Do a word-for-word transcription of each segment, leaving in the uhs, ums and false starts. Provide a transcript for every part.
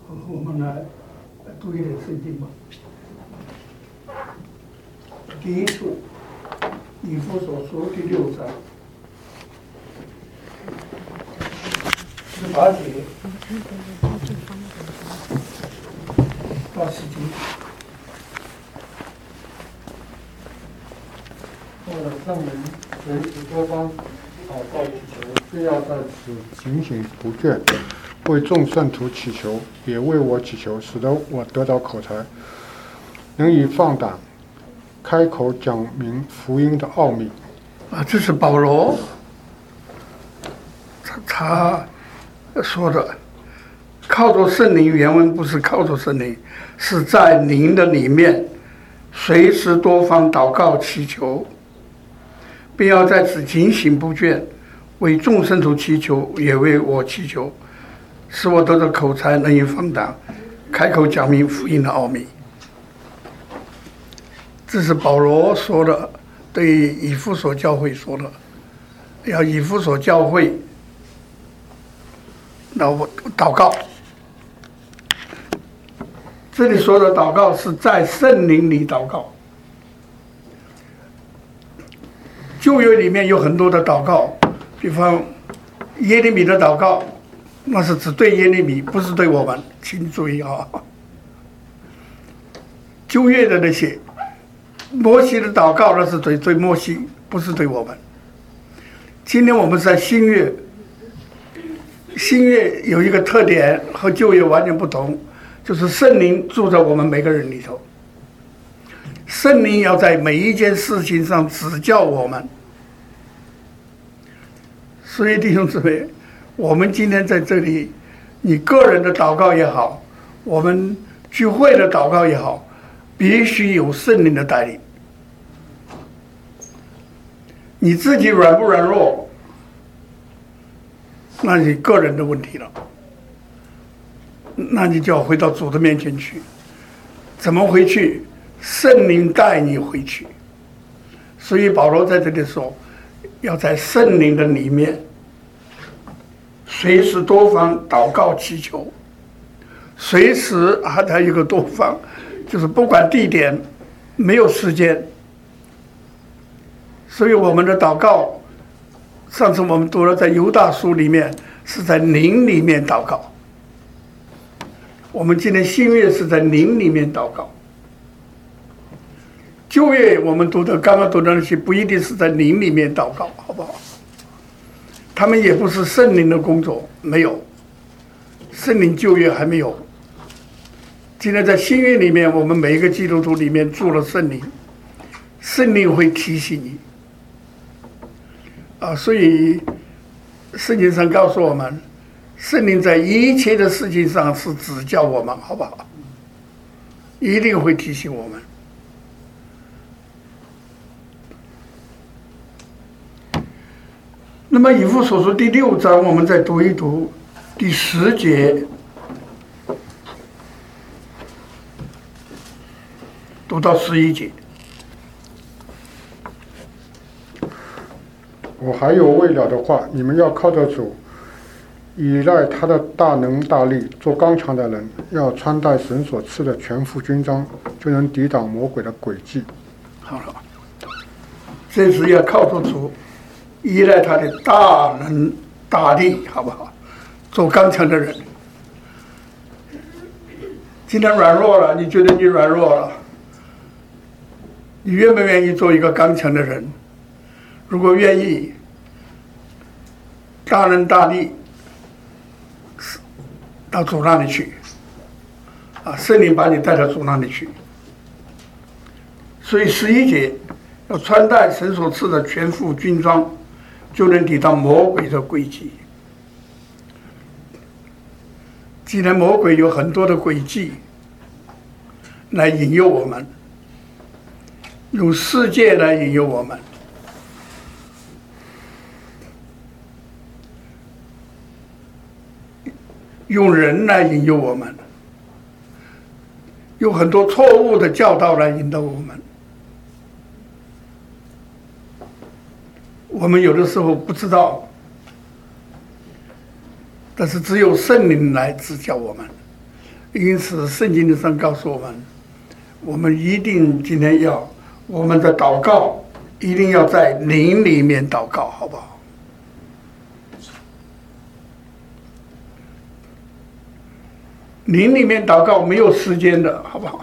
我们来读一点圣经吧。第一处，以弗所书第六章十八节到十九节。 为了证明随时多方祷告祈求，必要在此警醒不倦，为众圣徒祈求，也为我祈求，使得我得到口才，能以放胆开口讲明福音的奥秘。 啊，这是保罗他他说的，靠着圣灵，原文不是靠着圣灵，是在灵的里面，随时多方祷告祈求，并要在此警醒不倦，为众圣徒祈求，也为我祈求，使我得到口才，能以放胆开口讲明福音的奥秘。这是保罗说的，对以弗所教会说的，要以弗所教会那我祷告。这里说的祷告是在圣灵里祷告。旧约里面有很多的祷告，比方耶利米的祷告，那是只对耶利米，不是对我们，请注意啊。旧约的那些摩西的祷告，那是对对摩西，不是对我们。今天我们是在新约，新约有一个特点和旧约完全不同，就是圣灵住在我们每个人里头。圣灵要在每一件事情上指教我们。所以弟兄姊妹，我们今天在这里，你个人的祷告也好，我们聚会的祷告也好，必须有圣灵的带领。你自己软不软弱，那你个人的问题了，那你就要回到主的面前去。怎么回去？圣灵带你回去。所以保罗在这里说，要在圣灵的里面随时多方祷告祈求。随时还还有一个多方，就是不管地点，没有时间。所以我们的祷告，上次我们读了在犹大书里面，是在灵里面祷告。我们今天新约是在灵里面祷告。旧约我们读的刚刚读的那些不一定是在灵里面祷告，好不好？他们也不是圣灵的工作，没有。圣灵旧约还没有。今天在新约里面，我们每一个基督徒里面住了圣灵，圣灵会提醒你。啊，所以圣经上告诉我们，圣灵在一切的事情上是指教我们，好不好？一定会提醒我们。那么以弗所书第六章，我们再读一读第十节，读到十一节。 我还有未了的话，你们要靠着主，依赖他的大能大力，做刚强的人，要穿戴神所赐的全副军装，就能抵挡魔鬼的诡计。 好了，这是要靠着主，依赖他的大能大力，好不好？做刚强的人。今天软弱了，你觉得你软弱了，你愿不愿意做一个刚强的人？如果愿意，大能大力到主那里去，啊，圣灵把你带到主那里去。所以十一节要穿戴神所赐的全副军装，就能抵挡魔鬼的诡计。既然魔鬼有很多的诡计来引诱我们，用世界来引诱我们，用人来引诱我们，有很多错误的教导来引导我们。我们有的时候不知道，但是只有圣灵来指教我们。 因此圣经上告诉我们，我们一定今天要我们的祷告一定要在灵里面祷告，好不好？灵里面祷告没有时间的，好不好？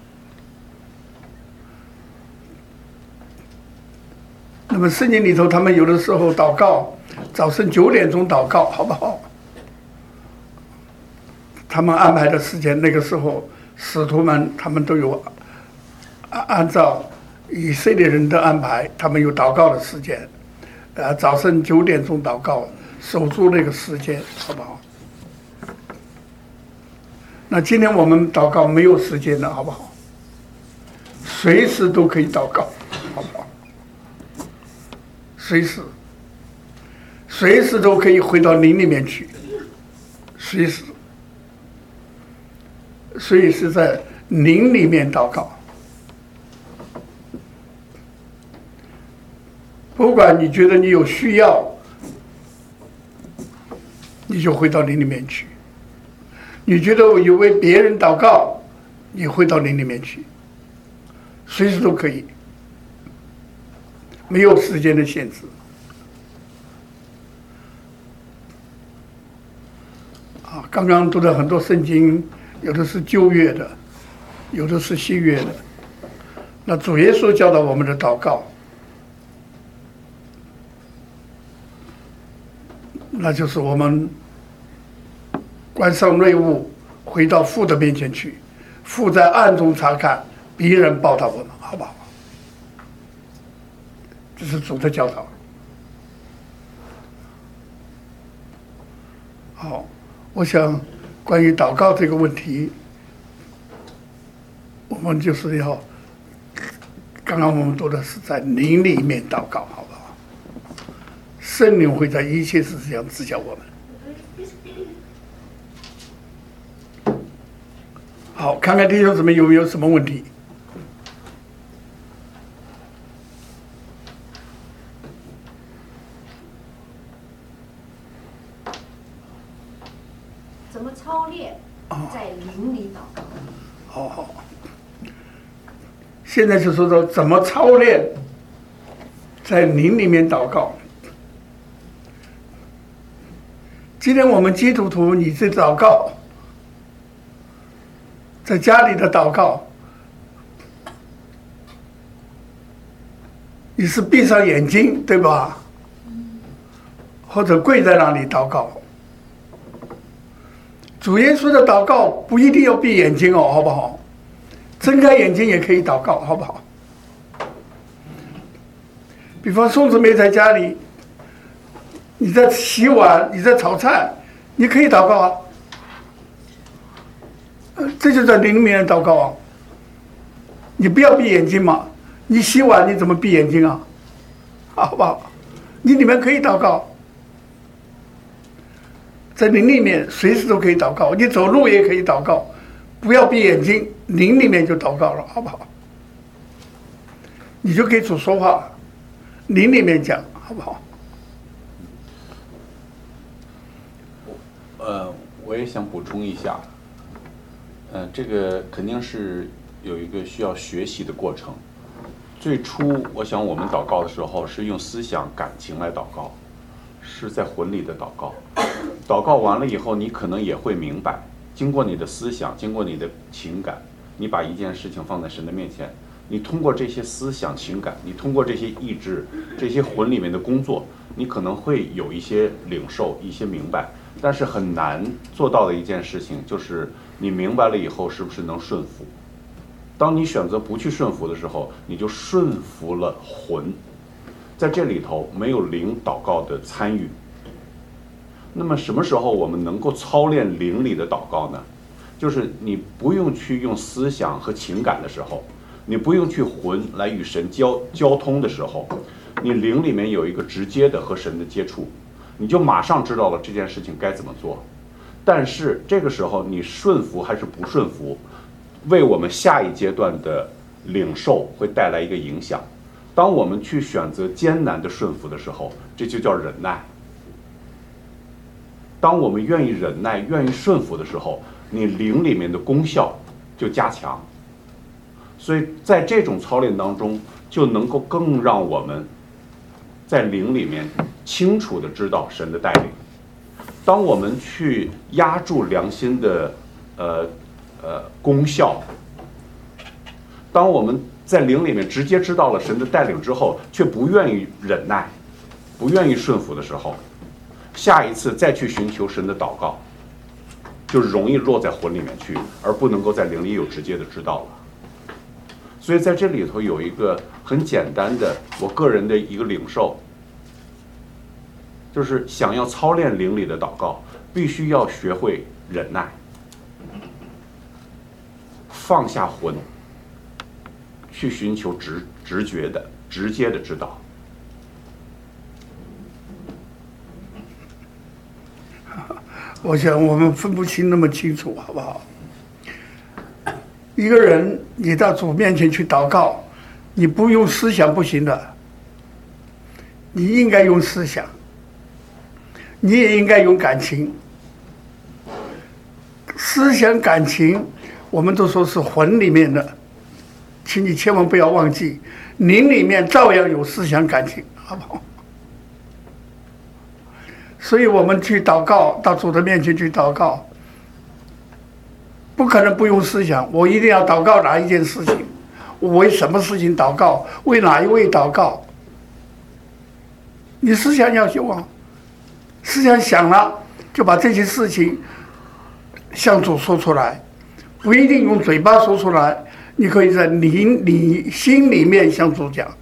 那么圣经里头，他们有的时候祷告，早晨九点钟祷告，好不好？他们安排的时间，那个时候使徒们他们都有按按照以色列人的安排，他们有祷告的时间，呃，早晨九点钟祷告，守住那个时间，好不好？那今天我们祷告没有时间了，好不好？随时都可以祷告，好不好？随时，随时都可以回到灵里面去，随时。所以是在灵里面祷告，不管你觉得你有需要，你就回到灵里面去；你觉得我有为别人祷告，你回到灵里面去，随时都可以，没有时间的限制。啊，刚刚读了很多圣经。有的是旧约的，有的是新约的。那主耶稣教导我们的祷告，那就是我们关上内屋，回到父的面前去，父在暗中察看，必然报答我们，好不好？这是主的教导。好，我想。关于祷告这个问题，我们就是要，刚刚我们读的是在灵里面祷告，好不好？圣灵会在一切事情上指教我们。好，看看弟兄姊妹有没有什么问题？ 怎么操练在灵里祷告？ 好好，现在就说说怎么操练在灵里面祷告。今天我们基督徒，你这祷告，在家里的祷告，你是闭上眼睛，对吧？或者跪在那里祷告。主耶稣的祷告不一定要闭眼睛哦，好不好？睁开眼睛也可以祷告，好不好？比方宋姊妹在家里，你在洗碗，你在炒菜，你可以祷告啊。这就在灵里面祷告啊。你不要闭眼睛嘛，你洗碗你怎么闭眼睛啊？好不好？你里面可以祷告。在灵里面随时都可以祷告，你走路也可以祷告，不要闭眼睛，灵里面就祷告了，好不好？你就可以主说话，灵里面讲，好不好？ 呃，我也想补充一下，呃，这个肯定是有一个需要学习的过程。最初，我想我们祷告的时候是用思想、感情来祷告，是在魂里的祷告。祷告完了以后，你可能也会明白，经过你的思想，经过你的情感，你把一件事情放在神的面前，你通过这些思想、情感，你通过这些意志、这些魂里面的工作，你可能会有一些领受、一些明白，但是很难做到的一件事情，就是你明白了以后，是不是能顺服？当你选择不去顺服的时候，你就顺服了魂，在这里头没有灵祷告的参与。那么什么时候我们能够操练灵里的祷告呢？就是你不用去用思想和情感的时候，你不用去魂来与神交交通的时候，你灵里面有一个直接的和神的接触，你就马上知道了这件事情该怎么做。但是这个时候你顺服还是不顺服，为我们下一阶段的领受会带来一个影响。当我们去选择艰难的顺服的时候，这就叫忍耐。当我们愿意忍耐、愿意顺服的时候， 你灵里面的功效就加强。所以在这种操练当中，就能够更让我们在灵里面清楚地知道神的带领。当我们去压住良心的呃呃功效，当我们在灵里面直接知道了神的带领之后，却不愿意忍耐，不愿意顺服的时候，下一次再去寻求神的祷告，就容易落在魂里面去，而不能够在灵里有直接的知道了。所以在这里头有一个很简单的我个人的一个领受，就是想要操练灵里的祷告，必须要学会忍耐，放下魂，去寻求直直觉的直接的指导。 我想我们分不清那么清楚，好不好？一个人，你到主面前去祷告，你不用思想不行的，你应该用思想，你也应该用感情。思想感情，我们都说是魂里面的，请你千万不要忘记，灵里面照样有思想感情，好不好？所以我们去祷告，到主的面前去祷告，不可能不用思想。我一定要祷告哪一件事情，我为什么事情祷告，为哪一位祷告？你思想要有啊，思想想了，就把这些事情向主说出来，不一定用嘴巴说出来，你可以在灵里心里面向主讲。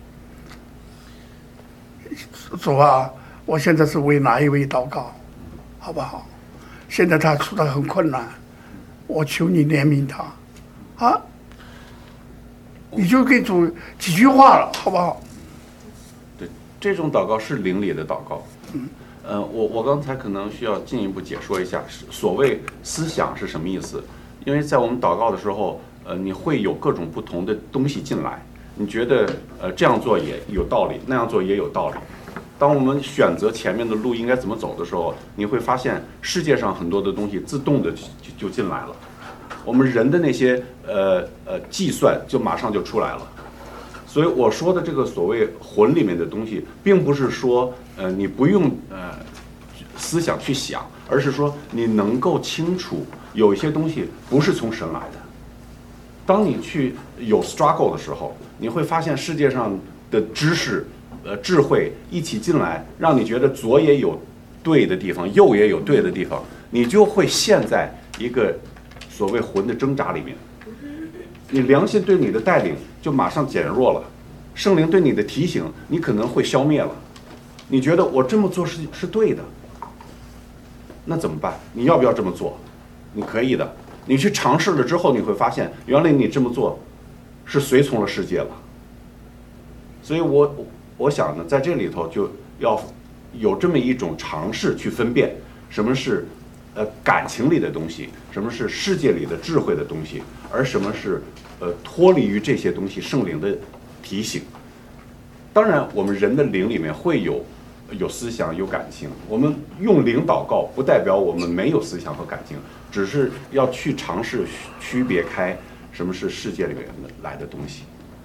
主啊，我现在是为哪一位祷告，好不好？现在他处得很困难，我求你怜悯他，啊，你就给主几句话了，好不好？ 对，这种祷告是灵里的祷告。嗯，呃，我我刚才可能需要进一步解说一下，所谓思想是什么意思？因为在我们祷告的时候，呃，你会有各种不同的东西进来，你觉得呃这样做也有道理，那样做也有道理。当我们选择前面的路应该怎么走的时候，你会发现世界上很多的东西自动的就就进来了，我们人的那些呃呃计算就马上就出来了。所以我说的这个所谓魂里面的东西，并不是说呃你不用呃思想去想，而是说你能够清楚有一些东西不是从神来的。当你去有 struggle 的时候，你会发现世界上的知识呃，智慧一起进来，让你觉得左也有对的地方，右也有对的地方，你就会陷在一个所谓魂的挣扎里面。你良心对你的带领就马上减弱了，圣灵对你的提醒你可能会消灭了。你觉得我这么做是是对的，那怎么办？你要不要这么做？你可以的。你去尝试了之后，你会发现原来你这么做是随从了世界了。所以我。我想呢，在这里头就要有这么一种尝试去分辨什么是呃感情里的东西，什么是世界里的智慧的东西，而什么是呃脱离于这些东西圣灵的提醒。当然，我们人的灵里面会有有思想、有感情。我们用灵祷告，不代表我们没有思想和感情，只是要去尝试区别开什么是世界里面来的东西。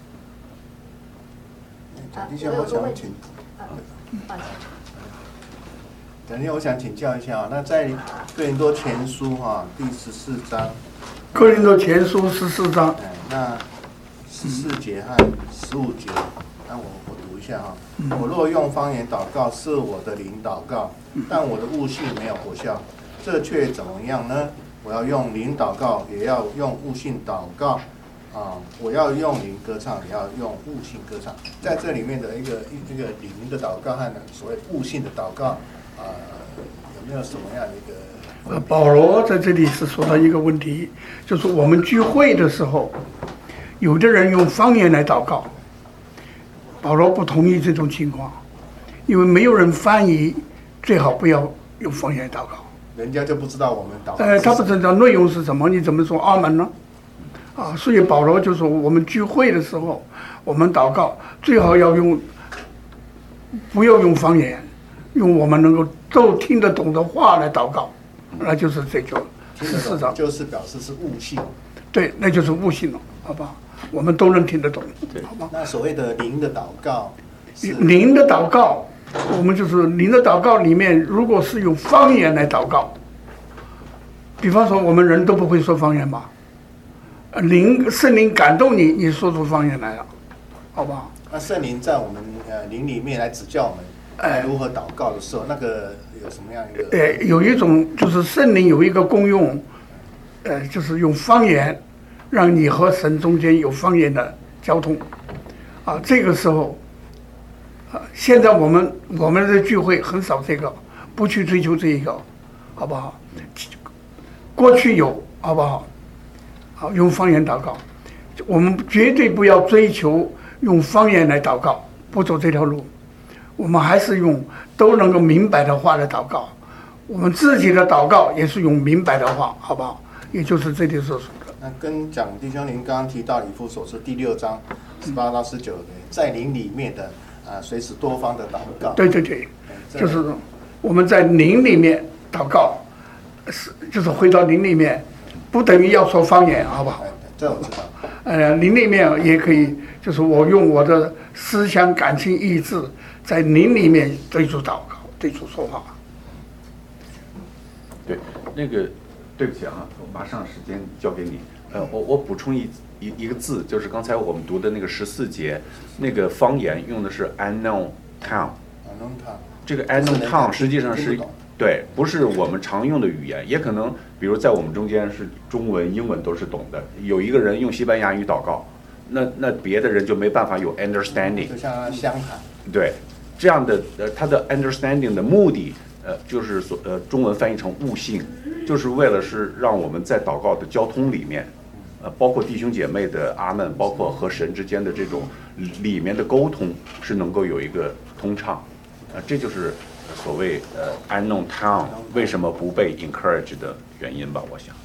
蒋弟兄，我想请，蒋弟兄，我想请教一下啊，那在哥林多前书哈、啊、第十四章， 哥林多前书十四章， 哎，那十四节和十五节，那我我读一下哈、啊。我若用方言祷告，是我的灵祷告，但我的悟性没有果效，这却怎么样呢？我要用灵祷告，也要用悟性祷告。啊，我要用灵歌唱，也要用悟性歌唱。在这里面的一个一个灵的祷告和所谓悟性的祷告，啊、呃，有没有什么样的一个？ 呃，保罗在这里是说到一个问题，就是我们聚会的时候，有的人用方言来祷告，保罗不同意这种情况，因为没有人翻译，最好不要用方言祷告。 人家就不知道我们祷告。 呃，他不知道内容是什么，你怎么说阿门呢？啊，所以保罗就说，我们聚会的时候，我们祷告最好要用，不要用方言，用我们能够都听得懂的话来祷告，那就是这就听得懂十四章就是表示是悟性。 对，那就是悟性了，好不好？我们都能听得懂，好吧？ 那所谓的灵的祷告是灵的祷告，我们就是灵的祷告里面，如果是用方言来祷告，比方说我们人都不会说方言吧？呃灵圣灵感动你，你说出方言来了，好不好？ 那圣灵在我们呃灵里面来指教我们哎如何祷告的时候，那个有什么样一个？ 呃，有一种就是圣灵有一个功用，呃，就是用方言，让你和神中间有方言的交通，啊，这个时候，啊，现在我们我们的聚会很少这个，不去追求这一个，好不好？过去有，好不好？好，用方言祷告，我们绝对不要追求用方言来祷告，不走这条路。我们还是用都能够明白的话来祷告，我们自己的祷告也是用明白的话，好不好？也就是这里所说的。 那跟讲弟兄您刚刚提到以弗所书第六章十八到十九节，在灵里面的啊，随时多方的祷告。 对对对， 这就是我们在灵里面祷告，是就是回到灵里面，不等于要说方言，好不好哎？这我知道。 呃，灵里面也可以，就是我用我的思想、感情、意志，在灵里面对主祷告，对主说话。 对，那个对不起啊，我马上时间交给你。呃，我我补充一一一个字，就是刚才我们读的那个十四节，那个方言用的是 unknown tongue。 unknown tongue。 这个 unknown tongue 实际上是听不懂对，不是我们常用的语言，也可能比如在我们中间是中文、英文都是懂的，有一个人用西班牙语祷告，那那别的人就没办法有 understanding。 就像相谈。 对，这样的呃，他的 understanding 的目的，呃，就是所呃中文翻译成悟性，就是为了是让我们在祷告的交通里面，呃，包括弟兄姐妹的阿门，包括和神之间的这种里面的沟通是能够有一个通畅，呃，这就是所谓呃 unknown tongue 为什么不被 encourage 的原因吧，我想。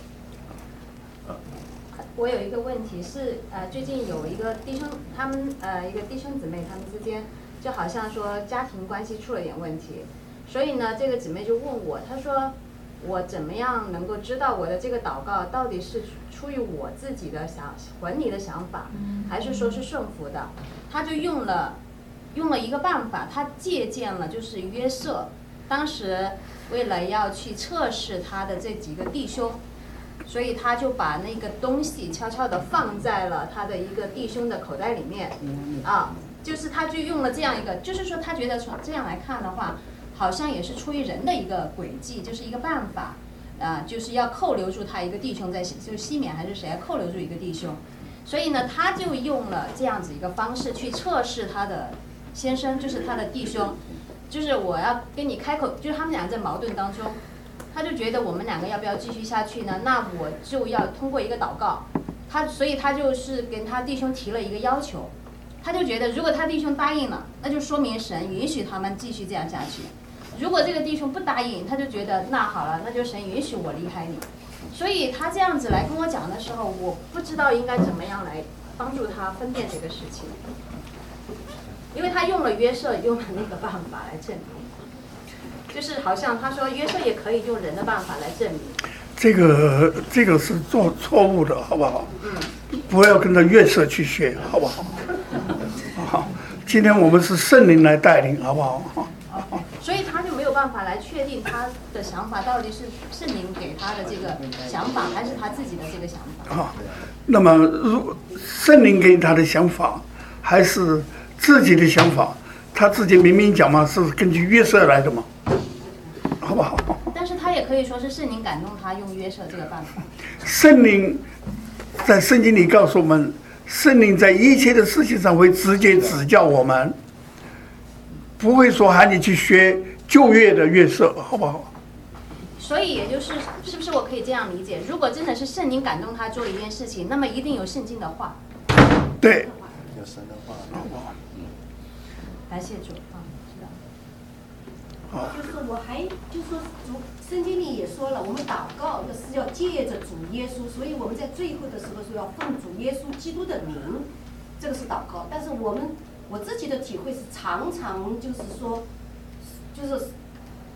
我有一个问题是，呃，最近有一个弟兄，他们呃一个弟兄姊妹，他们之间就好像说家庭关系出了点问题，所以呢，这个姊妹就问我，她说我怎么样能够知道我的这个祷告到底是出于我自己的想魂里的想法，还是说是顺服的？她就用了用了一个办法，她借鉴了就是约瑟，当时为了要去测试他的这几个弟兄。所以他就把那个东西悄悄地放在了他的一个弟兄的口袋里面，啊，就是他就用了这样一个，就是说他觉得从这样来看的话，好像也是出于人的一个诡计，就是一个办法，啊，就是要扣留住他一个弟兄在，就是西缅还是谁扣留住一个弟兄，所以呢，他就用了这样子一个方式去测试他的先生，就是他的弟兄，就是我要跟你开口，就是他们俩在矛盾当中。他就觉得我们两个要不要继续下去呢？那我就要通过一个祷告，他所以他就是跟他弟兄提了一个要求，他就觉得如果他弟兄答应了，那就说明神允许他们继续这样下去。如果这个弟兄不答应，他就觉得那好了，那就神允许我离开你。所以他这样子来跟我讲的时候，我不知道应该怎么样来帮助他分辨这个事情，因为他用了约瑟用了那个办法来证明。就是好像他说约瑟也可以用人的办法来证明， 这个这个是做错误的，好不好？ 嗯， 不要跟着约瑟去学，好不好？好，今天我们是圣灵来带领，好不好？ 好，所以他就没有办法来确定他的想法到底是圣灵给他的这个想法，还是他自己的这个想法。 好，那么如圣灵给他的想法，还是自己的想法？他自己明明讲嘛，是根据约瑟来的嘛，好不好？ 但是他也可以说是圣灵感动他用约瑟这个办法。 圣灵在圣经里告诉我们，圣灵在一切的事情上会直接指教我们，不会说喊你去学旧约的约瑟，好不好？ 所以也就是，是不是我可以这样理解？如果真的是圣灵感动他做一件事情，那么一定有圣经的话。 对， 有神的话， 好不好？ 感谢主啊，知道。 就是我还就说主圣经里也说了，我们祷告的是要借着主耶稣，所以我们在最后的时候说要奉主耶稣基督的名，这个是祷告。但是我们我自己的体会是常常就是说，就是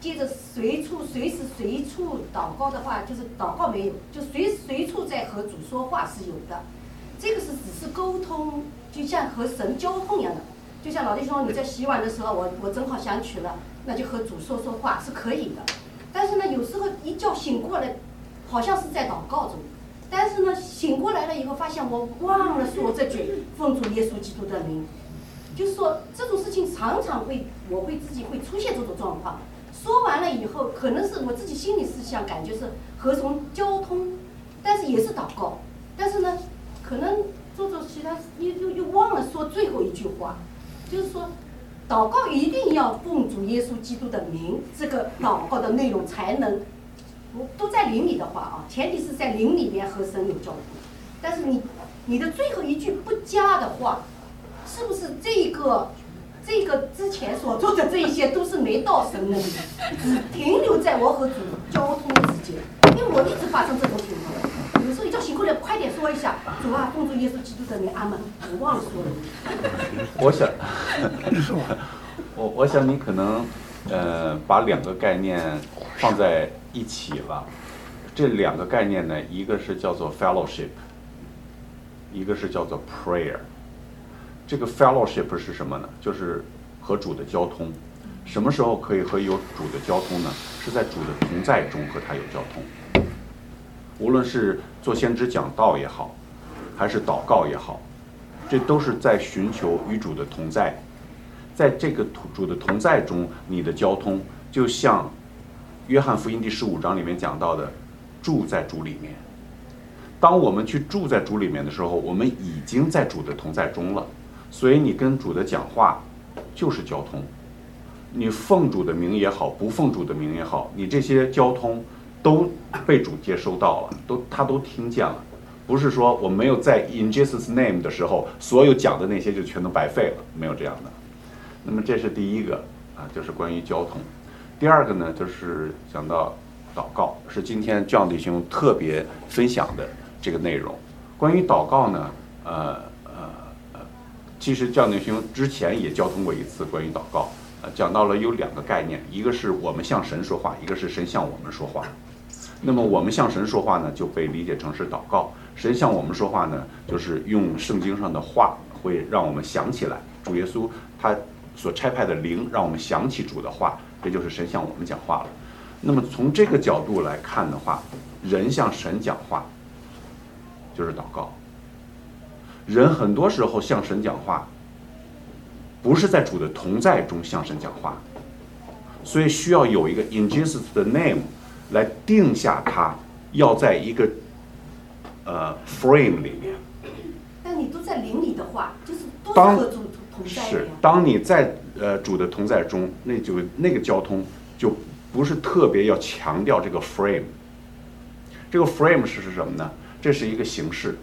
接着随处随时随处祷告的话，就是祷告没有，就随时随处在和主说话是有的。这个是只是沟通，就像和神交通一样的。就像老弟兄，你在洗碗的时候，我我正好想起了，那就和主说说话是可以的。但是呢，有时候一觉醒过来，好像是在祷告中，但是呢，醒过来了以后，发现我忘了说这句奉主耶稣基督的名。就是说这种事情常常会，我会自己会出现这种状况。说完了以后，可能是我自己心里是想感觉是和从交通，但是也是祷告，但是呢，可能做做其他又又又忘了说最后一句话，就是说，祷告一定要奉主耶稣基督的名，这个祷告的内容才能，都在灵里的话啊，前提是在灵里面和神有交通，但是你你的最后一句不加的话。是不是这个这个之前所做的这一些都是没到神那里，只停留在我和主交通之间？因为我一直发生这种情况，有时候一觉醒过来，快点说一下，主啊，奉主耶稣基督的名，阿门。我忘了说了。 我想，我我想你可能呃把两个概念放在一起了。这两个概念呢，一个是叫做 fellowship， 一个是叫做 prayer。这个 fellowship 是什么呢？就是和主的交通。什么时候可以和有主的交通呢？是在主的同在中和他有交通。无论是做先知讲道也好，还是祷告也好，这都是在寻求与主的同在。在这个主的同在中，你的交通就像约翰福音第十五章里面讲到的，住在主里面。当我们去住在主里面的时候，我们已经在主的同在中了。所以你跟主的讲话就是交通，你奉主的名也好，不奉主的名也好，你这些交通都被主接收到了，都他都听见了。不是说我没有在 in Jesus name 的时候，所有讲的那些就全都白费了，没有这样的。那么这是第一个啊，就是关于交通。第二个呢，就是讲到祷告，是今天John弟兄特别分享的这个内容。关于祷告呢，呃。其实John弟兄之前也交通过一次关于祷告，呃，讲到了有两个概念，一个是我们向神说话，一个是神向我们说话。那么我们向神说话呢，就被理解成是祷告；神向我们说话呢，就是用圣经上的话，会让我们想起来主耶稣他所差派的灵，让我们想起主的话，这就是神向我们讲话了。那么从这个角度来看的话，人向神讲话就是祷告。人很多时候向神讲话，不是在主的同在中向神讲话，所以需要有一个 in Jesus 的 name 来定下他要在一个呃 frame 里面。 但你都在灵里的话，就是都是当和主同在的是呀。 当你在呃主的同在中，那就那个交通就不是特别要强调这个 frame。这个 frame 是是什么呢？这是一个形式。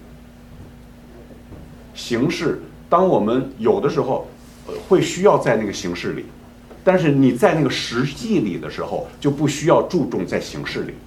形式，当我们有的时候，呃，会需要在那个形式里，但是你在那个实际里的时候，就不需要注重在形式里。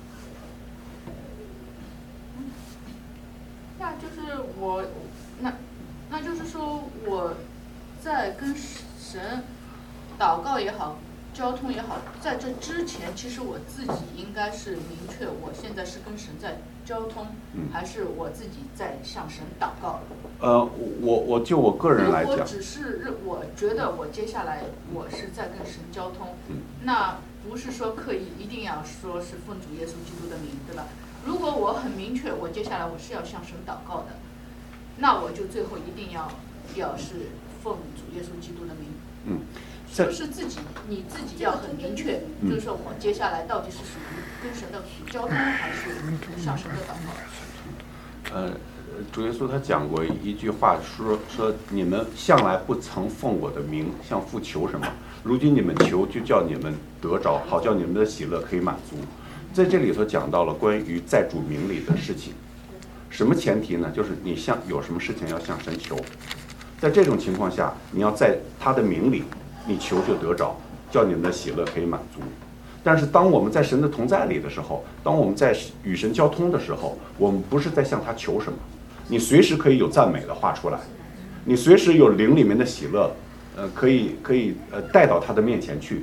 那就是我，那那就是说我在跟神祷告也好，交通也好，在这之前，其实我自己应该是明确，我现在是跟神在交通， 嗯、 还是我自己在向神祷告。 呃，我我就我个人来讲， 如果只是我觉得我接下来我是在跟神交通， 嗯、 那不是说刻意一定要说是奉主耶稣基督的名，对吧？如果我很明确，我接下来我是要向神祷告的，那我就最后一定要要是奉主耶稣基督的名。 嗯， 是不是自己你自己要很明确， 嗯、 就是说我接下来到底是属于跟神的交通，还是向神的祷告？ 呃。主耶稣他讲过一句话，说说你们向来不曾奉我的名向父求什么，如今你们求，就叫你们得着，好叫你们的喜乐可以满足。在这里头讲到了关于在主名里的事情，什么前提呢？就是你向有什么事情要向神求，在这种情况下，你要在他的名里，你求就得着，叫你们的喜乐可以满足。但是当我们在神的同在里的时候，当我们在与神交通的时候，我们不是在向他求什么。你随时可以有赞美的话出来，你随时有灵里面的喜乐，呃，可以可以呃带到他的面前去，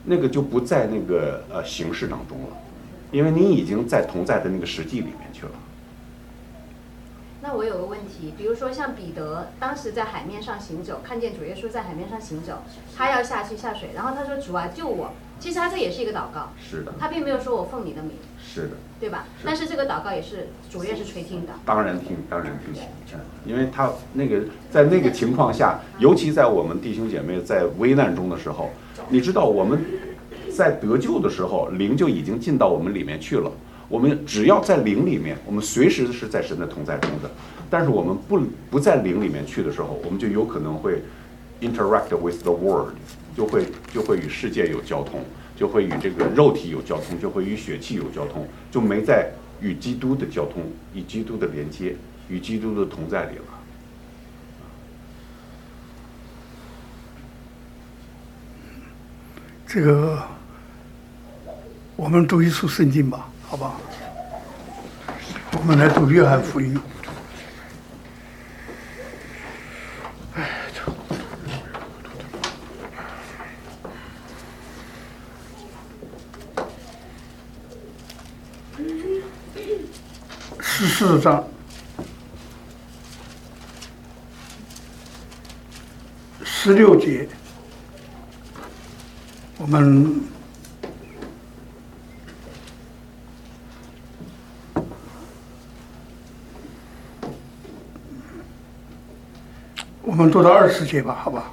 那个就不在那个呃形式当中了，因为你已经在同在的那个实际里面去了。 那我有个问题，比如说像彼得当时在海面上行走，看见主耶稣在海面上行走，他要下去下水，然后他说主啊救我，其实他这也是一个祷告， 是的， 他并没有说我奉你的名， 是的， 对吧？但是这个祷告也是主耶稣垂听的， 当然听，当然听，因为他那个在那个情况下，尤其在我们弟兄姐妹在危难中的时候，你知道我们在得救的时候，灵就已经进到我们里面去了。我们只要在灵里面，我们随时是在神的同在中的。但是我们不不在灵里面去的时候，我们就有可能会 interact with the world， 就会就会与世界有交通，就会与这个肉体有交通，就会与血气有交通，就没在与基督的交通、与基督的连接、与基督的同在里了。 这个我们读一书圣经吧，好不好？我们来读约翰福音。十四章十六节，我们我们读到二十节吧，好吧？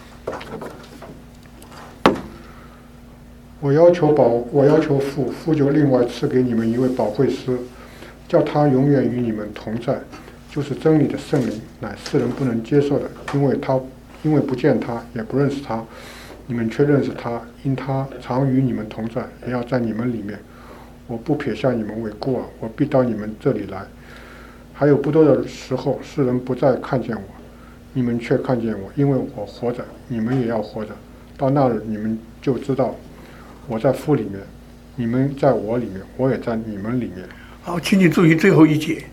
我要求保，我要求父，父就另外赐给你们一位保惠师，叫他永远与你们同在，就是真理的圣灵，乃世人不能接受的，因为他因为不见他，也不认识他，你们却认识他，因他常与你们同在，也要在你们里面。我不撇下你们为孤儿，我必到你们这里来。还有不多的时候，世人不再看见我，你们却看见我，因为我活着，你们也要活着。到那日，你们就知道我在父里面，你们在我里面，我也在你们里面。 好，请你注意最后一节。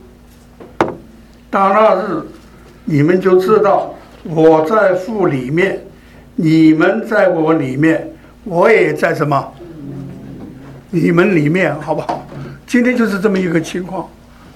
到那日，你们就知道我在父里面，你们在我里面，我也在什么？你们里面，好不好？今天就是这么一个情况。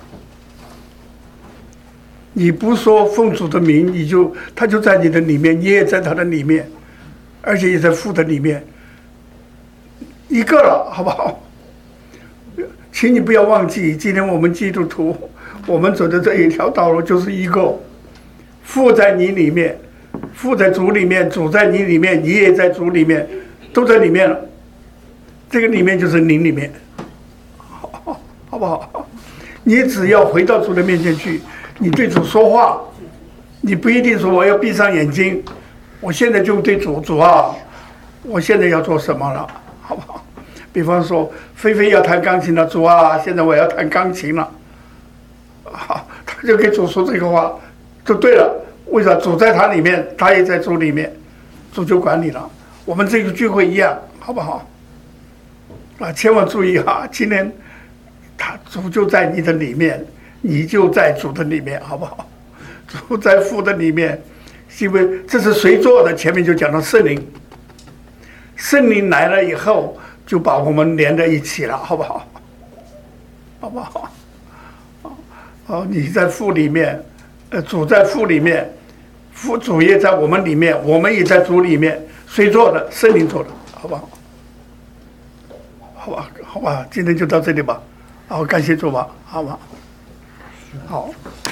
你不说奉主的名，你就他就在你的里面，你也在他的里面，而且也在父的里面，一个了，好不好？请你不要忘记，今天我们基督徒，我们走的这一条道路就是一个，父在你里面，父在主里面，主在你里面，你也在主里面，都在里面了。这个里面就是灵里面，好，好不好？你只要回到主的面前去，你对主说话，你不一定说我要闭上眼睛，我现在就对主主啊，我现在要做什么了，好不好？比方说，菲菲要弹钢琴了，主啊，现在我要弹钢琴了，啊，他就给主说这个话，就对了。为啥？主在他里面，他也在主里面，主就管理了。我们这个聚会一样，好不好？啊，千万注意哈，今天他主就在你的里面，你就在主的里面，好不好？主在父的里面，因为这是谁做的？前面就讲到圣灵，圣灵来了以后，就把我们连在一起了，好不好？好不好？哦，你在父里面，呃，主在父里面，父主也在我们里面，我们也在主里面，谁做的？圣灵做的，好不好？好吧，好吧，今天就到这里吧。好，感谢主吧，好吧，好。